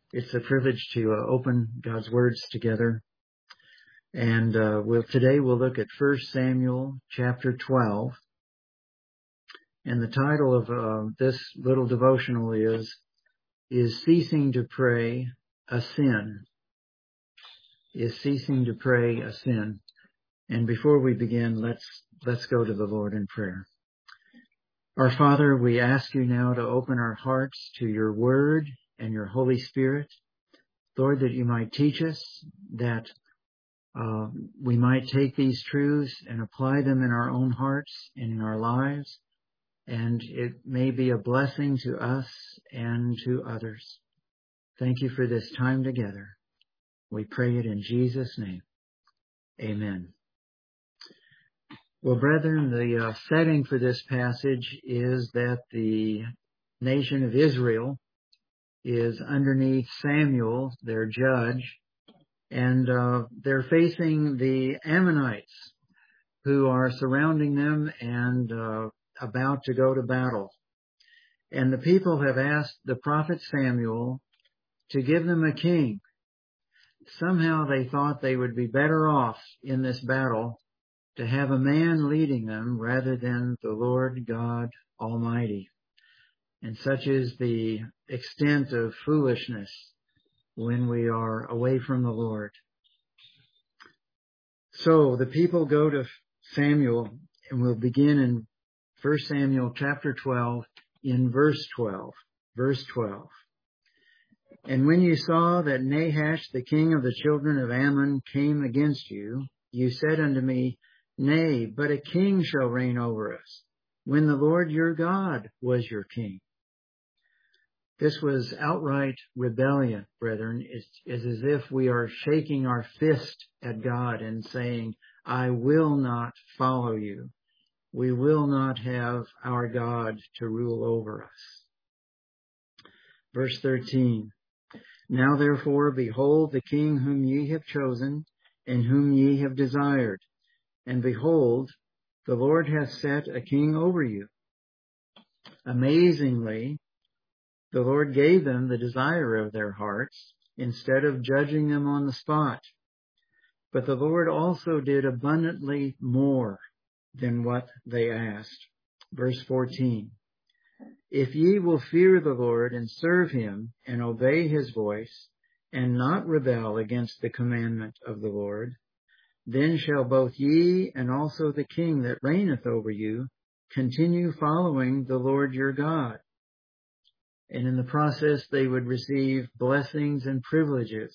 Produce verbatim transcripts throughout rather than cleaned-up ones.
It's a privilege to uh, open God's words together. And uh, we'll, today we'll look at First Samuel chapter twelve. And the title of uh, this little devotional is, is Ceasing to Pray a Sin? Is Ceasing to Pray a Sin? And before we begin, let's let's go to the Lord in prayer. Our Father, we ask you now to open our hearts to your word and your Holy Spirit. Lord, that you might teach us, that uh, we might take these truths and apply them in our own hearts and in our lives, and it may be a blessing to us and to others. Thank you for this time together. We pray it in Jesus' name. Amen. Well, brethren, the uh, setting for this passage is that the nation of Israel is underneath Samuel, their judge, and uh, they're facing the Ammonites who are surrounding them and uh, about to go to battle. And the people have asked the prophet Samuel to give them a king. Somehow they thought they would be better off in this battle to have a man leading them rather than the Lord God Almighty. And such is the extent of foolishness when we are away from the Lord. So the people go to Samuel, and we'll begin in First Samuel chapter twelve in verse twelve. Verse twelve. And when you saw that Nahash, the king of the children of Ammon, came against you, you said unto me, Nay, but a king shall reign over us, when the Lord your God was your king. This was outright rebellion, brethren. It's, it's as if we are shaking our fist at God and saying, I will not follow you. We will not have our God to rule over us. Verse thirteen. Now therefore, behold the king whom ye have chosen, and whom ye have desired. And behold, the Lord hath set a king over you. Amazingly, the Lord gave them the desire of their hearts, instead of judging them on the spot. But the Lord also did abundantly more than what they asked. Verse fourteen. If ye will fear the Lord and serve him and obey his voice, and not rebel against the commandment of the Lord, then shall both ye and also the king that reigneth over you continue following the Lord your God. And in the process they would receive blessings and privileges.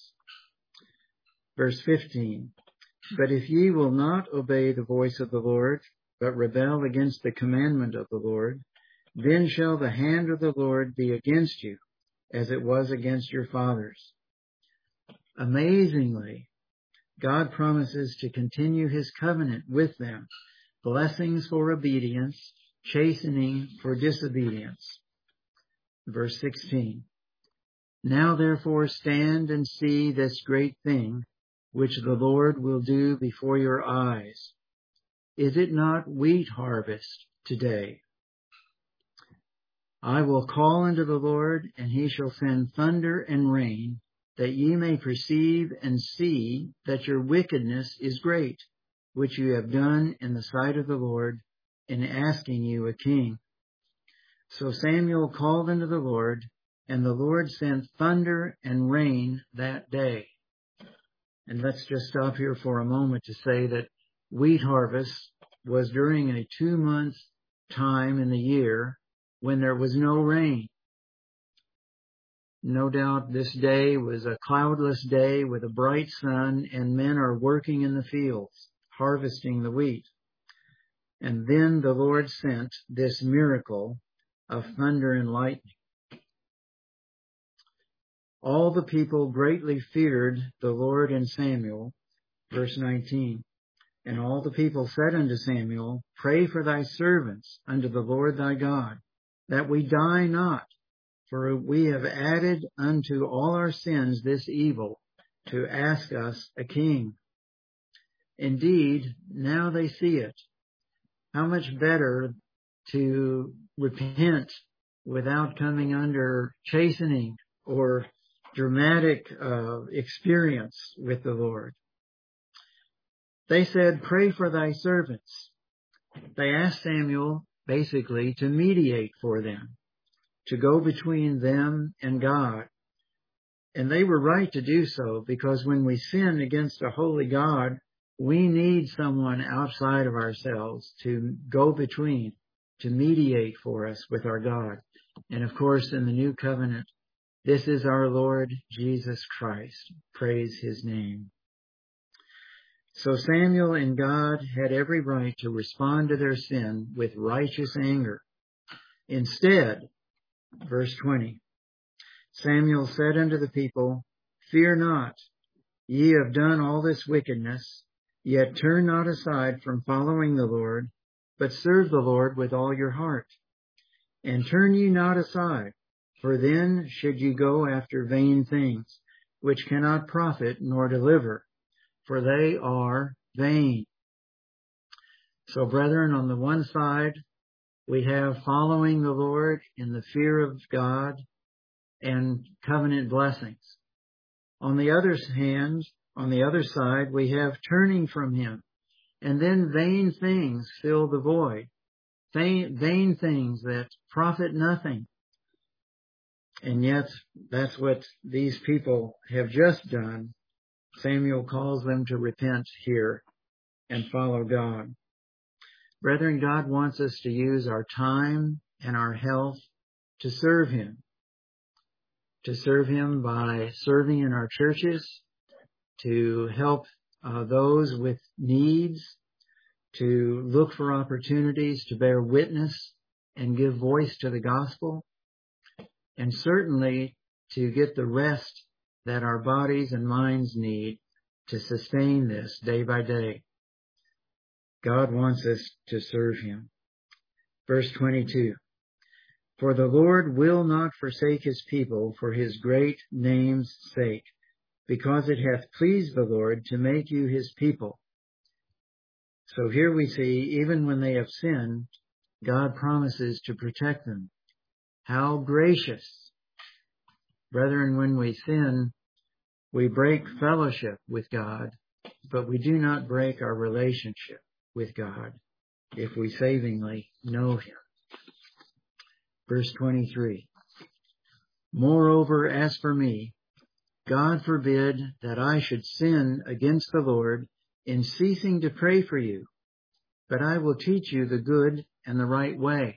Verse fifteen. But if ye will not obey the voice of the Lord, but rebel against the commandment of the Lord, then shall the hand of the Lord be against you, as it was against your fathers. Amazingly, God promises to continue his covenant with them, blessings for obedience, chastening for disobedience. Verse sixteen. Now therefore stand and see this great thing, which the Lord will do before your eyes. Is it not wheat harvest today? I will call unto the Lord, and he shall send thunder and rain, that ye may perceive and see that your wickedness is great, which you have done in the sight of the Lord, in asking you a king. So Samuel called unto the Lord, and the Lord sent thunder and rain that day. And let's just stop here for a moment to say that wheat harvest was during a two-month time in the year when there was no rain. No doubt this day was a cloudless day with a bright sun, and men are working in the fields, harvesting the wheat. And then the Lord sent this miracle of thunder and lightning. All the people greatly feared the Lord and Samuel. Verse nineteen. And all the people said unto Samuel, Pray for thy servants unto the Lord thy God, that we die not, for we have added unto all our sins this evil, to ask us a king. Indeed, now they see it. How much better to repent without coming under chastening or dramatic uh, experience with the Lord. They said, "Pray for thy servants." They asked Samuel basically to mediate for them, to go between them and God. And they were right to do so, because when we sin against a holy God, we need someone outside of ourselves to go between, to mediate for us with our God. And of course, in the new covenant, this is our Lord Jesus Christ. Praise his name. So Samuel and God had every right to respond to their sin with righteous anger. Instead, verse twenty, Samuel said unto the people, "Fear not, ye have done all this wickedness, yet turn not aside from following the Lord, but serve the Lord with all your heart. And turn ye not aside, for then should ye go after vain things, which cannot profit nor deliver, for they are vain." So, brethren, on the one side, we have following the Lord in the fear of God and covenant blessings. On the other hand, on the other side, we have turning from him, and then vain things fill the void. Vain, vain things that profit nothing. And yet, that's what these people have just done. Samuel calls them to repent here and follow God. Brethren, God wants us to use our time and our health to serve him. To serve him by serving in our churches, to help uh, those with needs, to look for opportunities to bear witness and give voice to the gospel, and certainly to get the rest that our bodies and minds need to sustain this day by day. God wants us to serve him. Verse twenty-two, "For the Lord will not forsake his people for his great name's sake, because it hath pleased the Lord to make you his people." So here we see, even when they have sinned, God promises to protect them. How gracious. Brethren, when we sin, we break fellowship with God, but we do not break our relationship with God if we savingly know him. Verse twenty-three, "Moreover, as for me, God forbid that I should sin against the Lord in ceasing to pray for you, but I will teach you the good and the right way."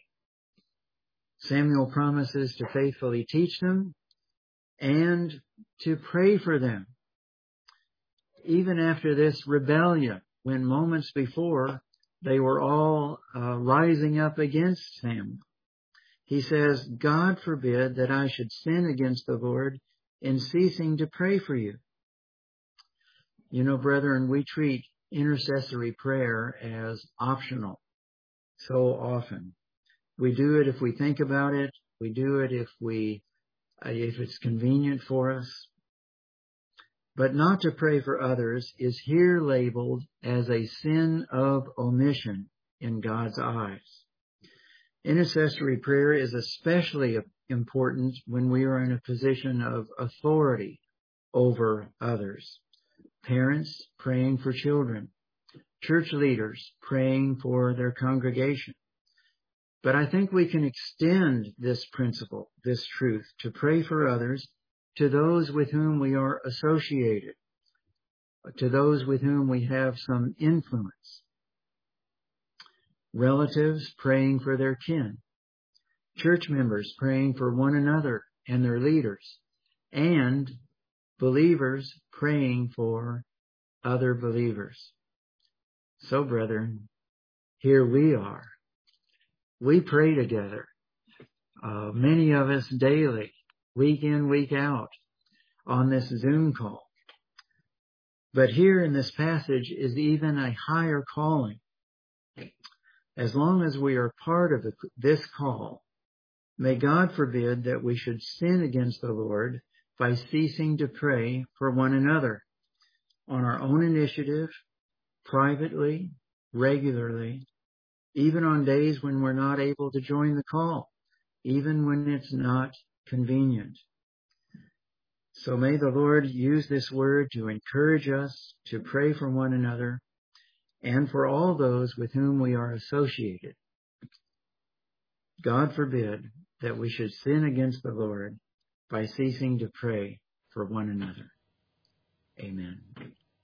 Samuel promises to faithfully teach them and to pray for them. Even after this rebellion, when moments before they were all uh, rising up against Samuel, he says, "God forbid that I should sin against the Lord in ceasing to pray for you." You know, brethren, we treat intercessory prayer as optional so often. We do it if we think about it. We do it if we, uh, if it's convenient for us. But not to pray for others is here labeled as a sin of omission in God's eyes. Intercessory prayer is especially important when we are in a position of authority over others. Parents praying for children, church leaders praying for their congregation. But I think we can extend this principle, this truth, to pray for others, to those with whom we are associated, to those with whom we have some influence. Relatives praying for their kin, church members praying for one another and their leaders, and believers praying for other believers. So, brethren, here we are. We pray together, uh, many of us daily, week in, week out, on this Zoom call. But here in this passage is even a higher calling. As long as we are part of this call, may God forbid that we should sin against the Lord by ceasing to pray for one another on our own initiative, privately, regularly, even on days when we're not able to join the call, even when it's not convenient. So may the Lord use this word to encourage us to pray for one another and for all those with whom we are associated. God forbid that we should sin against the Lord by ceasing to pray for one another. Amen.